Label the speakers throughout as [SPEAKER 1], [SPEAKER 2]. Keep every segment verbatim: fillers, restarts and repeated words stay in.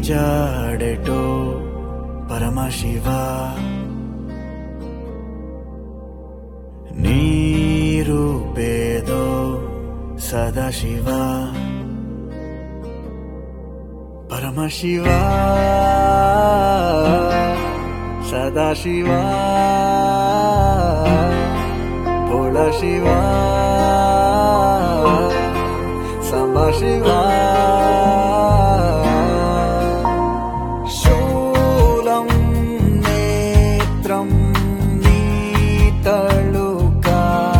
[SPEAKER 1] జాడెటో పరమశివ నీ రూపేదో సదాశివ పరమశివ సదాశివ భోళ శివ సంభశివ శూలం నేత్రం నీతళుకా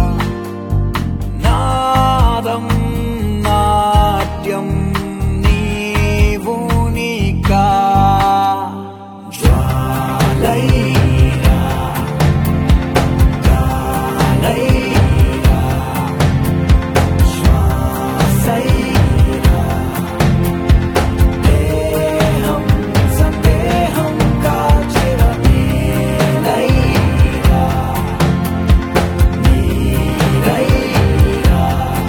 [SPEAKER 1] నాదం నాట్యం నీవునికా జ్వాలైరా జ్వాలైరా శ్వాసైరా దేహం సందేహం కాచిన నీరైరా నీరైరా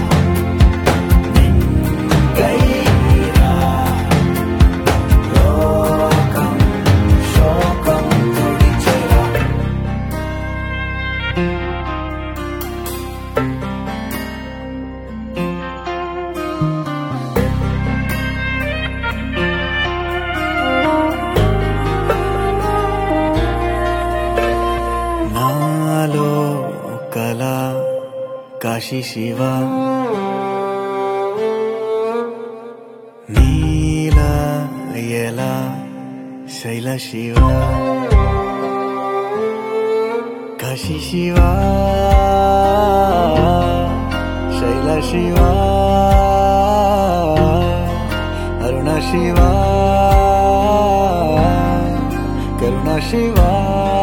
[SPEAKER 1] నింగైరా లోకం శోకం తుడిచెరా నాలో కళ కాశీ శివ నీల ఎలా శైల శివ కాశీ శివ శైల శివ అరుణ శివ కరుణ శివ